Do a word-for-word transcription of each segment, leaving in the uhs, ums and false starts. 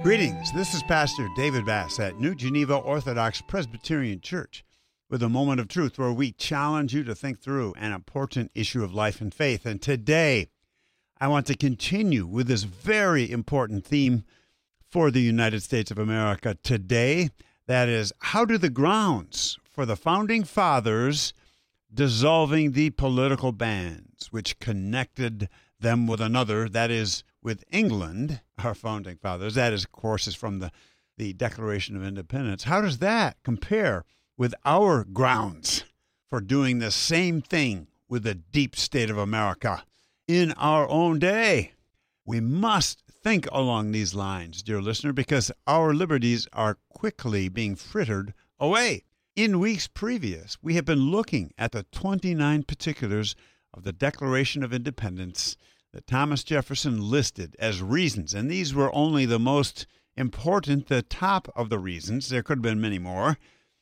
Greetings, this is Pastor David Bass at New Geneva Orthodox Presbyterian Church with a moment of truth where we challenge you to think through an important issue of life and faith. And today, I want to continue with this very important theme for the United States of America today. That is, how do the grounds for the Founding Fathers dissolving the political bands which connected them with another, that is, with England, our Founding Fathers, that is, of course, is from the, the Declaration of Independence. How does that compare with our grounds for doing the same thing with the deep state of America in our own day? We must think along these lines, dear listener, because our liberties are quickly being frittered away. In weeks previous, we have been looking at the twenty-nine particulars of the Declaration of Independence that Thomas Jefferson listed as reasons, and these were only the most important, the top of the reasons. There could have been many more,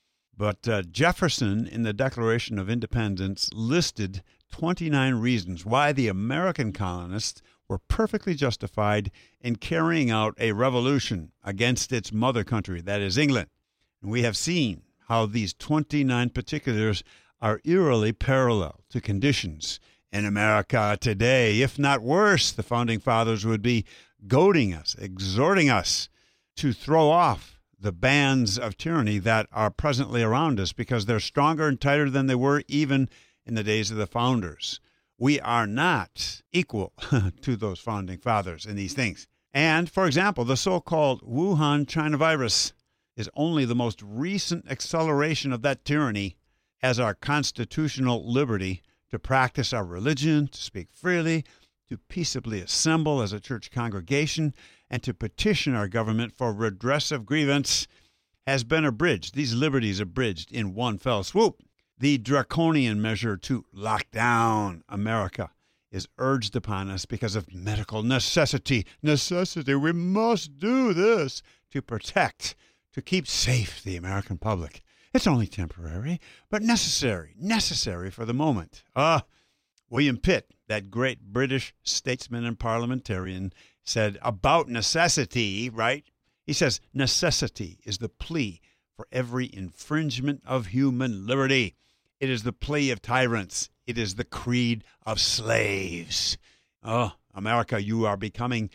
but uh, Jefferson in the Declaration of Independence listed twenty-nine reasons why the American colonists were perfectly justified in carrying out a revolution against its mother country, that is England. And we have seen how these twenty-nine particulars are eerily parallel to conditions in America today. If not worse, the Founding Fathers would be goading us, exhorting us to throw off the bands of tyranny that are presently around us because they're stronger and tighter than they were even in the days of the founders. We are not equal to those Founding Fathers in these things. And, for example, the so-called Wuhan China virus is only the most recent acceleration of that tyranny as our constitutional liberty to practice our religion, to speak freely, to peaceably assemble as a church congregation, and to petition our government for redress of grievance has been abridged. These liberties abridged in one fell swoop. The draconian measure to lock down America is urged upon us because of medical necessity. Necessity. We must do this to protect, to keep safe the American public. It's only temporary, but necessary, necessary for the moment. Ah, uh, William Pitt, that great British statesman and parliamentarian, said about necessity, right? He says, necessity is the plea for every infringement of human liberty. It is the plea of tyrants. It is the creed of slaves. Oh, America, you are becoming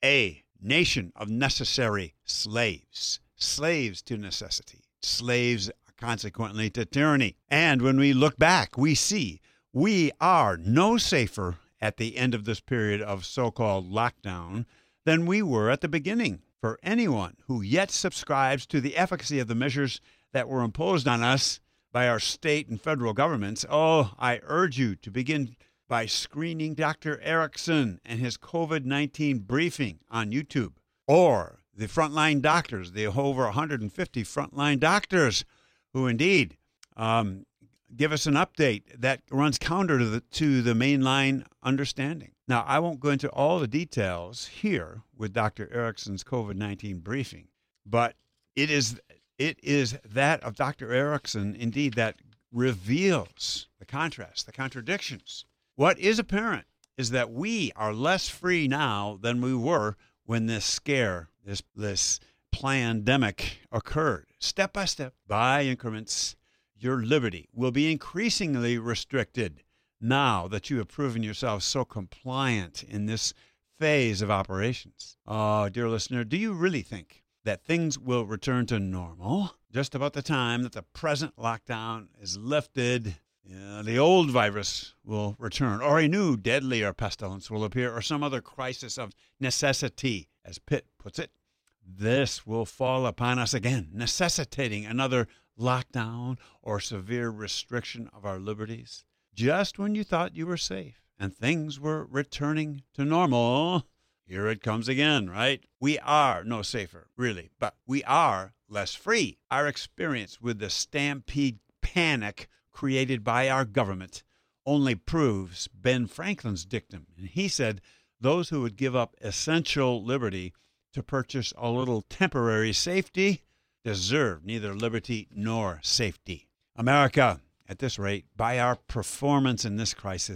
a nation of necessary slaves. Slaves to necessity. Slaves consequently to tyranny. And when we look back, we see we are no safer at the end of this period of so-called lockdown than we were at the beginning. For anyone who yet subscribes to the efficacy of the measures that were imposed on us by our state and federal governments, oh, I urge you to begin by screening Doctor Erickson and his COVID nineteen briefing on YouTube, or the frontline doctors, the over one hundred fifty frontline doctors who indeed um, give us an update that runs counter to the, to the mainline understanding. Now, I won't go into all the details here with Doctor Erickson's COVID nineteen briefing, but it is it is that of Doctor Erickson, indeed, that reveals the contrast, the contradictions. What is apparent is that we are less free now than we were when this scare, this this pandemic occurred. Step by step, by increments, your liberty will be increasingly restricted now that you have proven yourself so compliant in this phase of operations. Oh, dear listener, do you really think that things will return to normal just about the time that the present lockdown is lifted? Yeah, the old virus will return, or a new deadlier pestilence will appear, or some other crisis of necessity, as Pitt puts it. This will fall upon us again, necessitating another lockdown or severe restriction of our liberties. Just when you thought you were safe and things were returning to normal, here it comes again, right? We are no safer, really, but we are less free. Our experience with the stampede panic created by our government only proves Ben Franklin's dictum. And he said those who would give up essential liberty to purchase a little temporary safety deserve neither liberty nor safety. America, at this rate, by our performance in this crisis,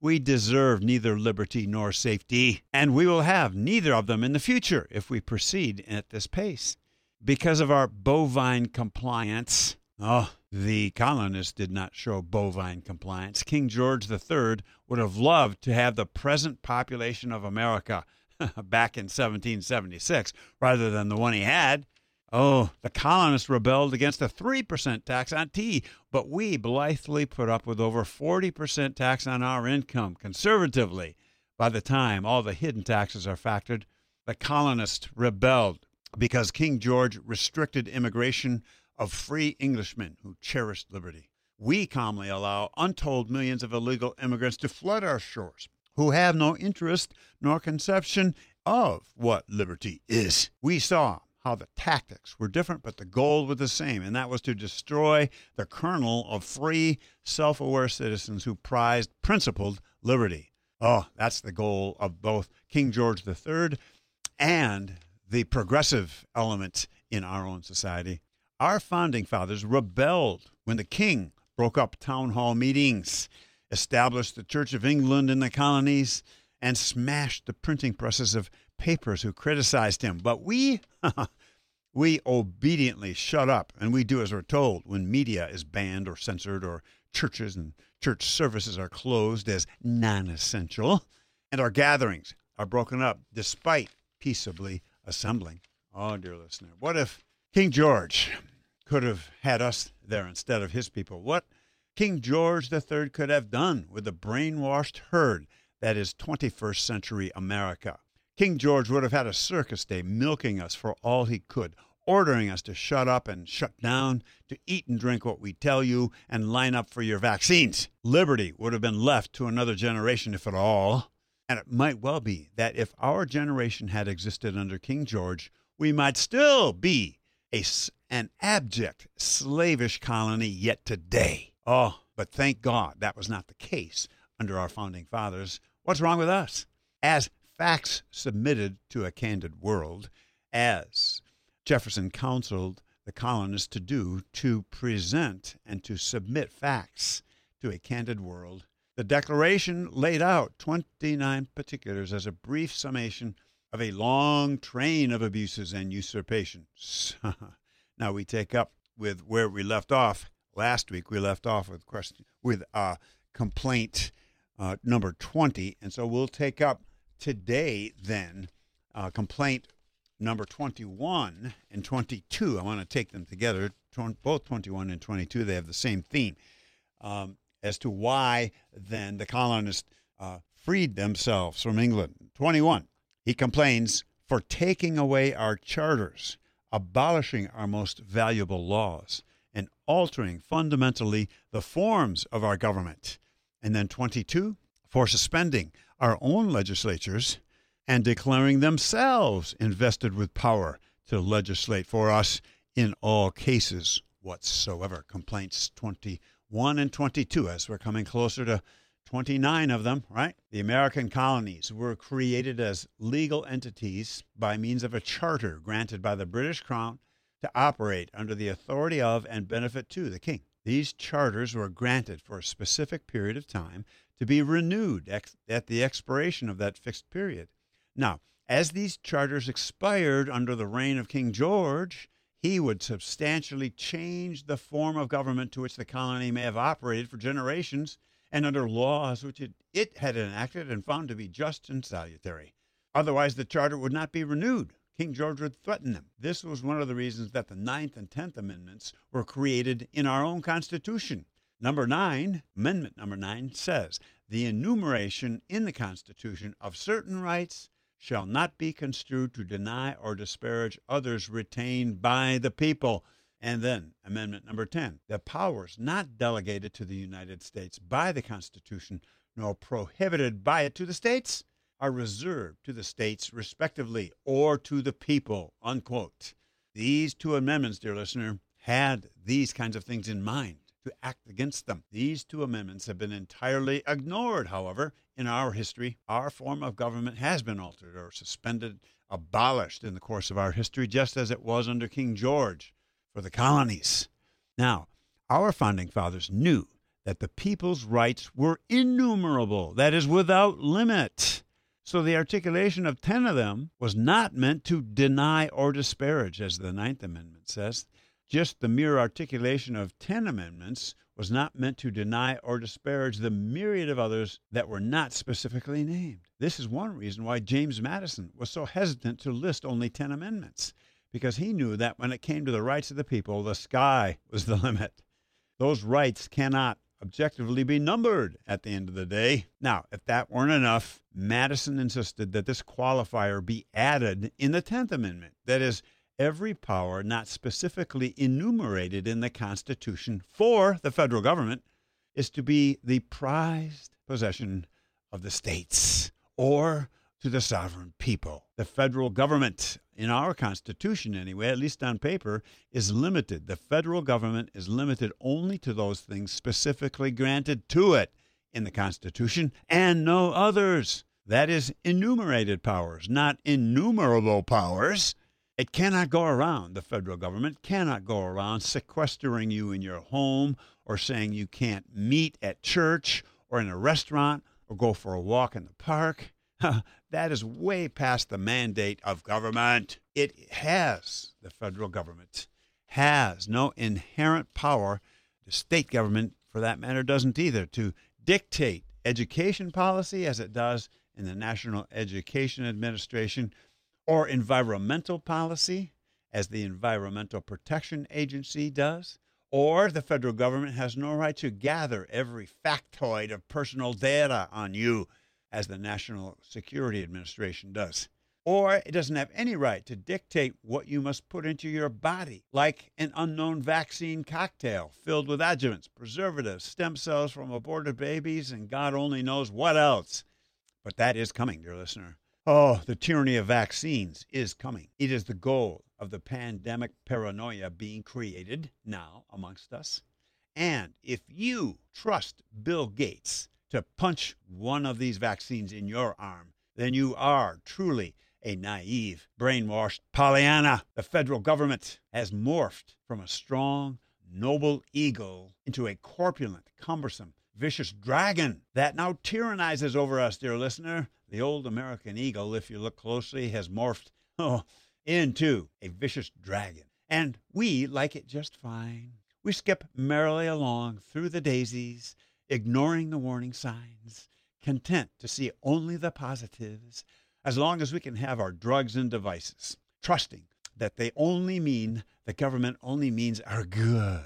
We deserve neither liberty nor safety, and we will have neither of them in the future if we proceed at this pace. Because of our bovine compliance, oh, the colonists did not show bovine compliance. King George the Third would have loved to have the present population of America back in seventeen seventy-six rather than the one he had. Oh, the colonists rebelled against a three percent tax on tea, but we blithely put up with over forty percent tax on our income conservatively. By the time all the hidden taxes are factored, the colonists rebelled because King George restricted immigration of free Englishmen who cherished liberty. We calmly allow untold millions of illegal immigrants to flood our shores, who have no interest nor conception of what liberty is. We saw how the tactics were different, but the goal was the same, and that was to destroy the kernel of free, self-aware citizens who prized principled liberty. Oh, that's the goal of both King George the Third and the progressive element in our own society. Our founding fathers rebelled when the king broke up town hall meetings, established the Church of England in the colonies, and smashed the printing presses of papers who criticized him. But we, we obediently shut up, and we do as we're told when media is banned or censored, or churches and church services are closed as non-essential, and our gatherings are broken up despite peaceably assembling. Oh, dear listener, what if King George could have had us there instead of his people? What King George the Third could have done with the brainwashed herd that is twenty-first century America? King George would have had a circus day milking us for all he could, ordering us to shut up and shut down, to eat and drink what we tell you, and line up for your vaccines. Liberty would have been left to another generation, if at all. And it might well be that if our generation had existed under King George, we might still be a, an abject, slavish colony yet today. Oh, but thank God that was not the case under our founding fathers. What's wrong with us? As facts submitted to a candid world, as Jefferson counseled the colonists to do, to present and to submit facts to a candid world, the Declaration laid out twenty-nine particulars as a brief summation of a long train of abuses and usurpations. Now we take up with where we left off. Last week we left off with question with uh, complaint uh, number twenty, and so we'll take up today then uh, complaint number twenty-one and twenty-two. I want to take them together. Both twenty-one and twenty-two, they have the same theme um, as to why then the colonists uh, freed themselves from England. twenty-one, he complains for taking away our charters, abolishing our most valuable laws, and altering fundamentally the forms of our government. And then twenty-two, for suspending our own legislatures and declaring themselves invested with power to legislate for us in all cases whatsoever. Complaints twenty-one and twenty-two, as we're coming closer to twenty-nine of them, right? The American colonies were created as legal entities by means of a charter granted by the British Crown to operate under the authority of and benefit to the king. These charters were granted for a specific period of time to be renewed ex- at the expiration of that fixed period. Now, as these charters expired under the reign of King George, he would substantially change the form of government to which the colony may have operated for generations and under laws which it, it had enacted and found to be just and salutary. Otherwise, the charter would not be renewed. King George would threaten them. This was one of the reasons that the Ninth and Tenth Amendments were created in our own Constitution. Number nine, Amendment number nine, says, the enumeration in the Constitution of certain rights shall not be construed to deny or disparage others retained by the people. And then Amendment number ten, the powers not delegated to the United States by the Constitution nor prohibited by it to the states are reserved to the states respectively or to the people, unquote. These two amendments, dear listener, had these kinds of things in mind to act against them. These two amendments have been entirely ignored, however. In our history, our form of government has been altered or suspended, abolished in the course of our history, just as it was under King George for the colonies. Now, our founding fathers knew that the people's rights were innumerable, that is, without limit. So the articulation of ten of them was not meant to deny or disparage, as the Ninth Amendment says. Just the mere articulation of ten amendments was not meant to deny or disparage the myriad of others that were not specifically named. This is one reason why James Madison was so hesitant to list only ten amendments, because he knew that when it came to the rights of the people, the sky was the limit. Those rights cannot objectively be numbered at the end of the day. Now, if that weren't enough, Madison insisted that this qualifier be added in the tenth Amendment. That is, every power not specifically enumerated in the Constitution for the federal government is to be the prized possession of the states or to the sovereign people. The federal government, in our Constitution anyway, at least on paper, is limited. The federal government is limited only to those things specifically granted to it in the Constitution and no others. That is enumerated powers, not innumerable powers. It cannot go around, the federal government cannot go around sequestering you in your home or saying you can't meet at church or in a restaurant or go for a walk in the park. That is way past the mandate of government. It has, the federal government, has no inherent power. The state government, for that matter, doesn't either, to dictate education policy as it does in the National Education Administration, or environmental policy as the Environmental Protection Agency does. Or the federal government has no right to gather every factoid of personal data on you as the National Security Administration does. Or it doesn't have any right to dictate what you must put into your body, like an unknown vaccine cocktail filled with adjuvants, preservatives, stem cells from aborted babies, and God only knows what else. But that is coming, dear listener. Oh, the tyranny of vaccines is coming. It is the goal of the pandemic paranoia being created now amongst us. And if you trust Bill Gates to punch one of these vaccines in your arm, then you are truly a naive, brainwashed Pollyanna. The federal government has morphed from a strong, noble eagle into a corpulent, cumbersome, vicious dragon that now tyrannizes over us, dear listener. The old American eagle, if you look closely, has morphed oh, into a vicious dragon. And we like it just fine. We skip merrily along through the daisies, ignoring the warning signs, content to see only the positives, as long as we can have our drugs and devices, trusting that they only mean, the government only means our good.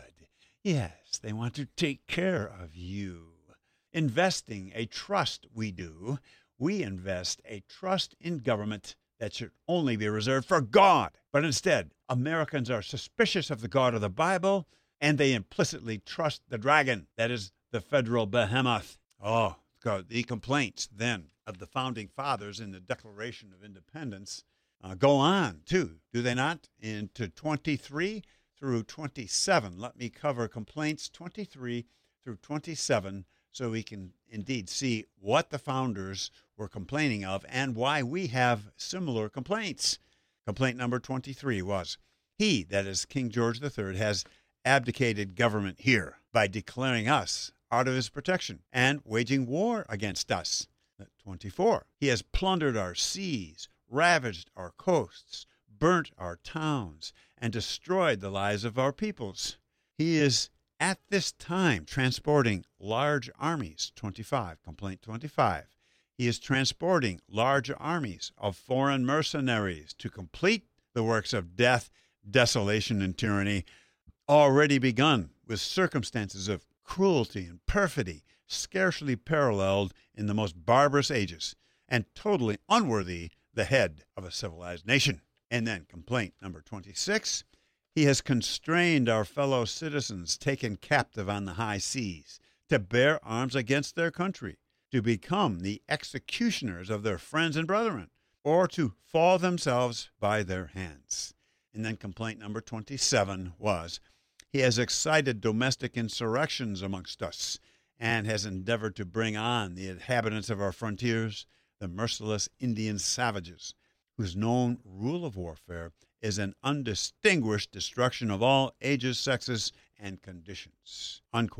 Yes, they want to take care of you. Investing a trust we do, we invest a trust in government that should only be reserved for God. But instead, Americans are suspicious of the God of the Bible, and they implicitly trust the dragon, that is, the federal behemoth. Oh, God, the complaints then of the founding fathers in the Declaration of Independence uh, go on, too, do they not? Into twenty-three through twenty-seven. Let me cover complaints twenty-three through twenty-seven so we can indeed see what the founders were complaining of and why we have similar complaints. Complaint number twenty-three was, he, that is King George the Third, has abdicated government here by declaring us out of his protection and waging war against us. twenty-four, he has plundered our seas, ravaged our coasts, burnt our towns, and destroyed the lives of our peoples. He is at this time transporting large armies. twenty-five, complaint twenty-five. He is transporting large armies of foreign mercenaries to complete the works of death, desolation, and tyranny, already begun with circumstances of cruelty and perfidy scarcely paralleled in the most barbarous ages, and totally unworthy the head of a civilized nation. And then complaint number twenty-six, he has constrained our fellow citizens taken captive on the high seas to bear arms against their country, to become the executioners of their friends and brethren, or to fall themselves by their hands. And then complaint number twenty-seven was, he has excited domestic insurrections amongst us and has endeavored to bring on the inhabitants of our frontiers, the merciless Indian savages, whose known rule of warfare is an undistinguished destruction of all ages, sexes, and conditions. Unquote.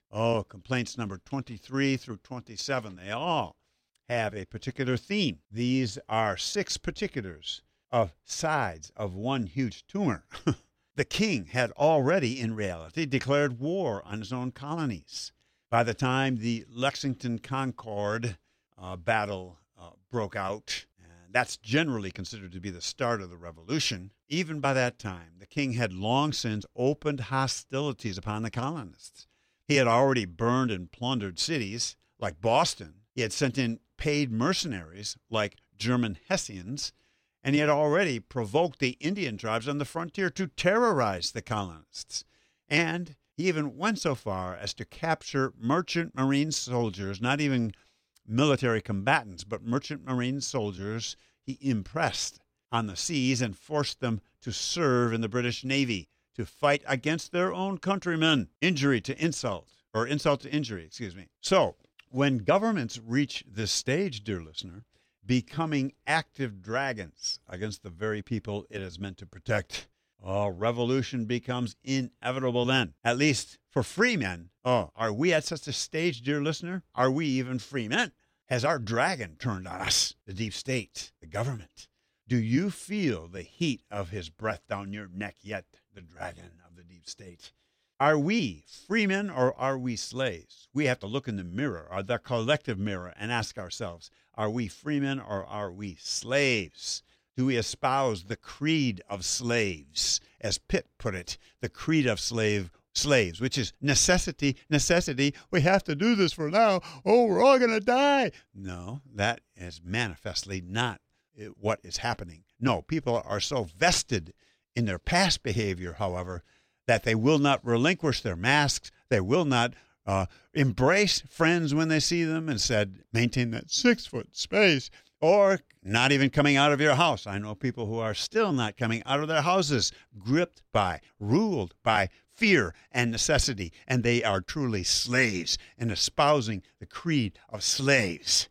Oh, complaints number twenty-three through twenty-seven, they all have a particular theme. These are six particulars of sides of one huge tumor. The king had already, in reality, declared war on his own colonies. By the time the Lexington Concord uh, battle uh, broke out, and that's generally considered to be the start of the Revolution, even by that time, the king had long since opened hostilities upon the colonists. He had already burned and plundered cities like Boston. He had sent in paid mercenaries like German Hessians, and he had already provoked the Indian tribes on the frontier to terrorize the colonists. And he even went so far as to capture merchant marine soldiers, not even military combatants, but merchant marine soldiers he impressed on the seas and forced them to serve in the British Navy to fight against their own countrymen. Injury to insult, or insult to injury, excuse me. So, when governments reach this stage, dear listener, becoming active dragons against the very people it is meant to protect, oh, revolution becomes inevitable then, at least for free men. Oh, are we at such a stage, dear listener? Are we even free men? Has our dragon turned on us, the deep state, the government? Do you feel the heat of his breath down your neck yet, the dragon of the deep state? Are we freemen or are we slaves? We have to look in the mirror, or the collective mirror, and ask ourselves, are we freemen or are we slaves? Do we espouse the creed of slaves, as Pitt put it, the creed of slave slaves, which is necessity, necessity, we have to do this for now, oh, we're all going to die. No, that is manifestly not what is happening. No, people are so vested in their past behavior, however, that they will not relinquish their masks. They will not uh, embrace friends when they see them and said, maintain that six-foot space, or not even coming out of your house. I know people who are still not coming out of their houses, gripped by, ruled by fear and necessity, and they are truly slaves and espousing the creed of slaves.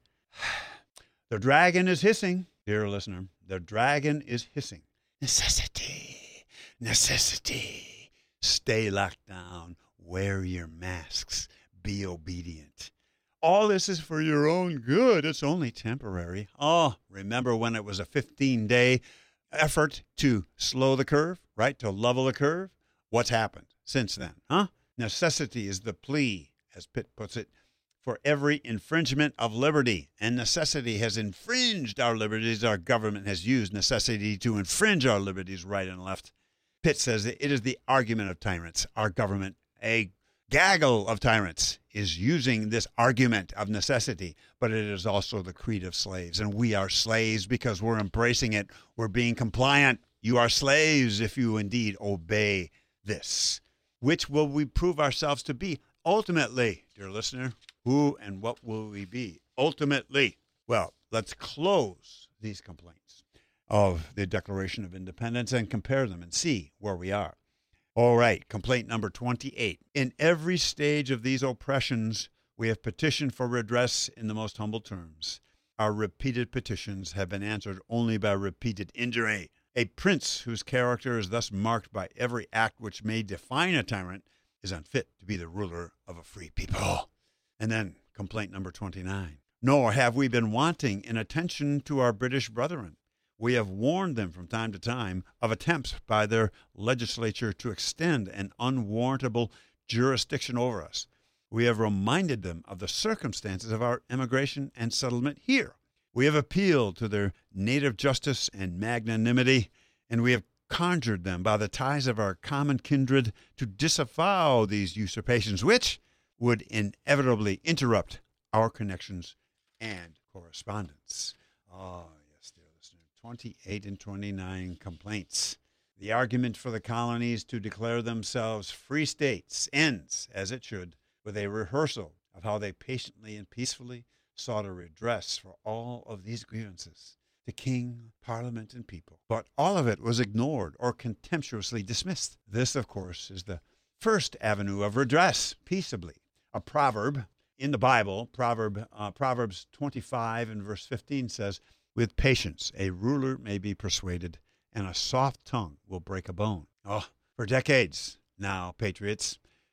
The dragon is hissing, dear listener. The dragon is hissing. Necessity, necessity. Stay locked down. Wear your masks. Be obedient. All this is for your own good. It's only temporary. Oh, remember when it was a fifteen-day effort to slow the curve, right? To level the curve? What's happened since then, huh? Necessity is the plea, as Pitt puts it, for every infringement of liberty. And necessity has infringed our liberties. Our government has used necessity to infringe our liberties right and left. Pitt says that it is the argument of tyrants. Our government, a gaggle of tyrants, is using this argument of necessity, but it is also the creed of slaves. And we are slaves because we're embracing it. We're being compliant. You are slaves if you indeed obey this. Which will we prove ourselves to be? Ultimately, dear listener, who and what will we be? Ultimately, well, let's close these complaints of the Declaration of Independence and compare them and see where we are. All right, complaint number twenty-eight. In every stage of these oppressions, we have petitioned for redress in the most humble terms. Our repeated petitions have been answered only by repeated injury. A prince whose character is thus marked by every act which may define a tyrant is unfit to be the ruler of a free people. And then complaint number twenty-nine. Nor have we been wanting in attention to our British brethren. We have warned them from time to time of attempts by their legislature to extend an unwarrantable jurisdiction over us. We have reminded them of the circumstances of our emigration and settlement here. We have appealed to their native justice and magnanimity, and we have conjured them by the ties of our common kindred to disavow these usurpations, which would inevitably interrupt our connections and correspondence. Oh, yes, dear listener, twenty-eight and twenty-nine complaints. The argument for the colonies to declare themselves free states ends, as it should, with a rehearsal of how they patiently and peacefully sought a redress for all of these grievances, the king, parliament, and people. But all of it was ignored or contemptuously dismissed. This, of course, is the first avenue of redress, peaceably. A proverb in the Bible, proverb uh, Proverbs twenty-five and verse fifteen says, with patience a ruler may be persuaded, and a soft tongue will break a bone. Oh, for decades now, patriots,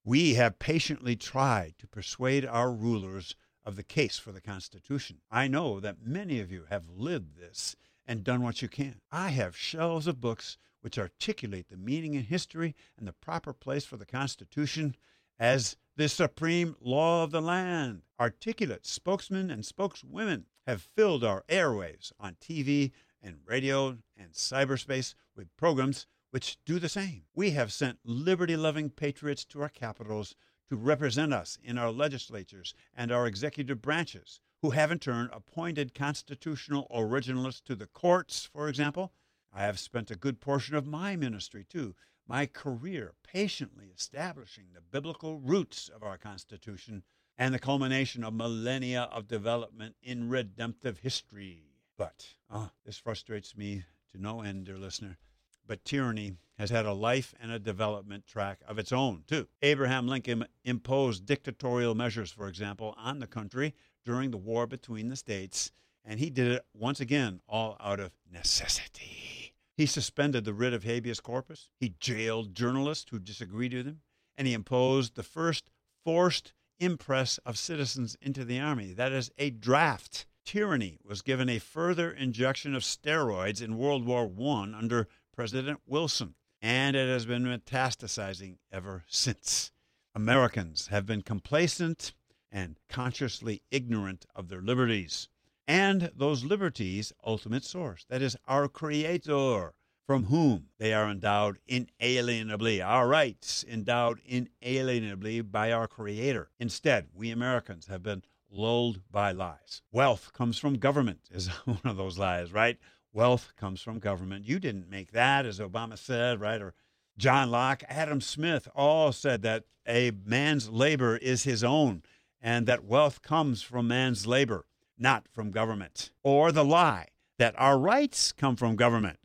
We have patiently tried to persuade our rulers of the case for the Constitution. I know that many of you have lived this and done what you can. I have shelves of books which articulate the meaning and history and the proper place for the Constitution as the supreme law of the land. Articulate spokesmen and spokeswomen have filled our airwaves on T V and radio and cyberspace with programs which do the same. We have sent liberty-loving patriots to our capitals to represent us in our legislatures and our executive branches, who have in turn appointed constitutional originalists to the courts, for example. I have spent a good portion of my ministry, too, my career patiently establishing the biblical roots of our Constitution and the culmination of millennia of development in redemptive history. But, oh, this frustrates me to no end, dear listener. But tyranny has had a life and a development track of its own, too. Abraham Lincoln imposed dictatorial measures, for example, on the country during the war between the states, and he did it once again all out of necessity. He suspended the writ of habeas corpus, he jailed journalists who disagreed with him, and he imposed the first forced impress of citizens into the army, that is, a draft. Tyranny was given a further injection of steroids in World War One under President Wilson, and it has been metastasizing ever since. Americans have been complacent and consciously ignorant of their liberties, and those liberties' ultimate source, that is, our Creator, from whom they are endowed inalienably, our rights endowed inalienably by our Creator. Instead, we Americans have been lulled by lies. Wealth comes from government is one of those lies, right? Wealth comes from government. You didn't make that, as Obama said, right? Or John Locke, Adam Smith all said that a man's labor is his own and that wealth comes from man's labor, not from government. Or the lie that our rights come from government.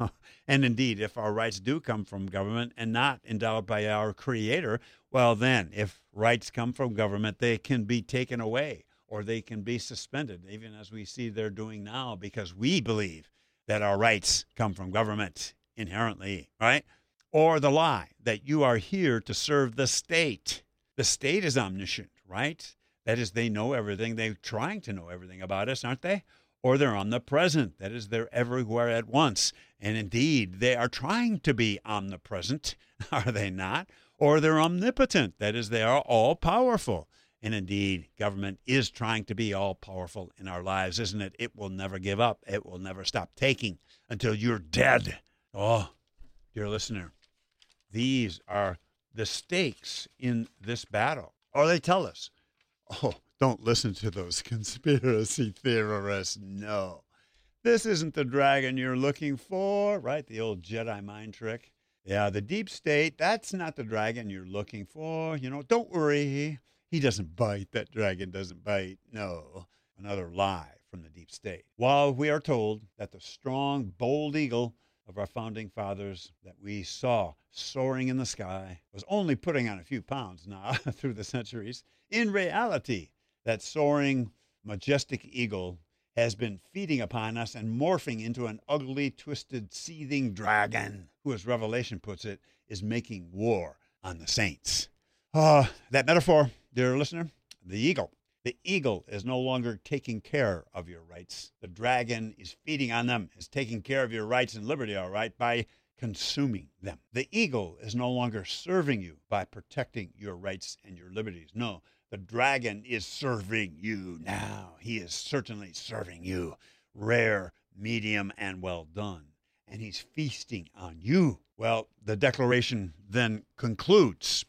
And indeed, if our rights do come from government and not endowed by our Creator, well then, if rights come from government, they can be taken away or they can be suspended, even as we see they're doing now, because we believe that our rights come from government inherently, right? Or the lie that you are here to serve the state. The state is omniscient, right? That is, they know everything. They're trying to know everything about us, aren't they? Or they're omnipresent. That is, they're everywhere at once. And indeed, they are trying to be omnipresent, are they not? Or they're omnipotent. That is, they are all-powerful. And indeed, government is trying to be all-powerful in our lives, isn't it? It will never give up. It will never stop taking until you're dead. Oh, dear listener, these are the stakes in this battle. Or they tell us, oh, don't listen to those conspiracy theorists. No, this isn't the dragon you're looking for, right? The old Jedi mind trick. Yeah, the deep state, that's not the dragon you're looking for. You know, don't worry. He doesn't bite. That dragon doesn't bite. No, another lie from the deep state. While we are told that the strong, bold eagle of our founding fathers that we saw soaring in the sky was only putting on a few pounds now through the centuries, in reality, that soaring, majestic eagle has been feeding upon us and morphing into an ugly, twisted, seething dragon who, as Revelation puts it, is making war on the saints. Uh, that metaphor, dear listener, the eagle. The eagle is no longer taking care of your rights. The dragon is feeding on them, is taking care of your rights and liberty, all right, by consuming them. The eagle is no longer serving you by protecting your rights and your liberties. No, the dragon is serving you now. He is certainly serving you. Rare, medium, and well done. And he's feasting on you. Well, the declaration then concludes.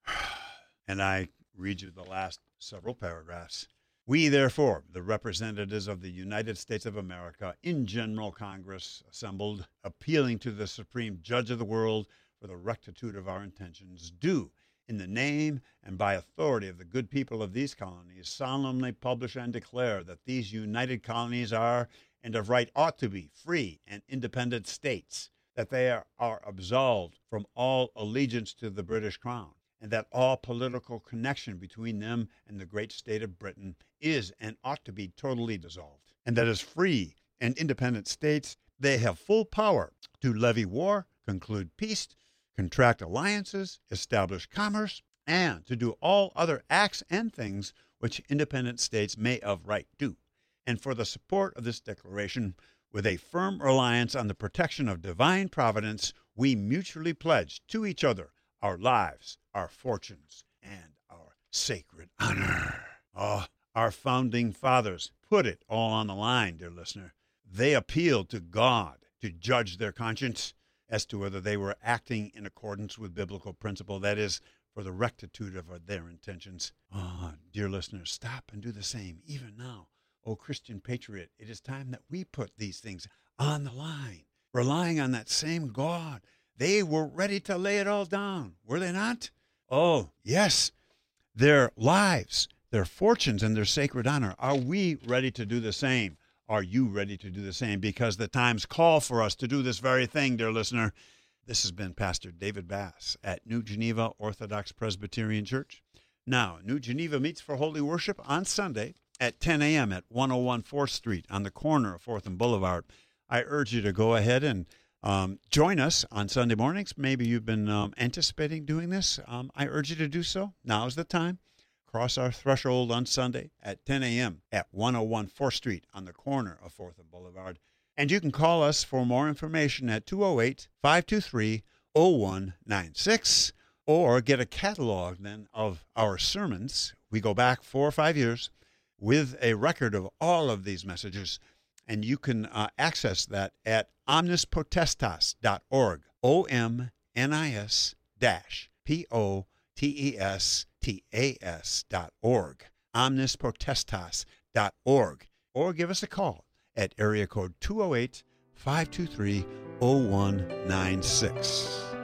And I read you the last several paragraphs. We, therefore, the representatives of the United States of America in General Congress assembled, appealing to the Supreme Judge of the world for the rectitude of our intentions, do, in the name and by authority of the good people of these colonies, solemnly publish and declare that these united colonies are, and of right ought to be, free and independent states, that they are, are absolved from all allegiance to the British Crown, and that all political connection between them and the great state of Britain is and ought to be totally dissolved, and that as free and independent states, they have full power to levy war, conclude peace, contract alliances, establish commerce, and to do all other acts and things which independent states may of right do, and for the support of this declaration, with a firm reliance on the protection of divine providence, we mutually pledge to each other our lives, our fortunes, and our sacred honor. Oh, our founding fathers put it all on the line, dear listener. They appealed to God to judge their conscience as to whether they were acting in accordance with biblical principle, that is, for the rectitude of their intentions. Oh, dear listeners, stop and do the same, even now. Oh, Christian patriot, it is time that we put these things on the line, relying on that same God. They were ready to lay it all down, were they not? Oh, yes, their lives, their fortunes, and their sacred honor. Are we ready to do the same? Are you ready to do the same? Because the times call for us to do this very thing, dear listener. This has been Pastor David Bass at New Geneva Orthodox Presbyterian Church. Now, New Geneva meets for Holy Worship on Sunday at ten a.m. at one oh one fourth Street on the corner of fourth and Boulevard. I urge you to go ahead and um, join us on Sunday mornings. Maybe you've been um, anticipating doing this. Um, I urge you to do so. Now is the time. Cross our threshold on Sunday at ten a.m. at one oh one fourth Street on the corner of fourth and Boulevard. And you can call us for more information at two oh eight, five two three, oh one nine six or get a catalog then of our sermons. We go back four or five years with a record of all of these messages, and you can uh, access that at omnis potestas dot org, O M N I S dash P O T E S T A S dot org, omnis potestas dot org, or give us a call at area code two oh eight, five two three, oh one nine six.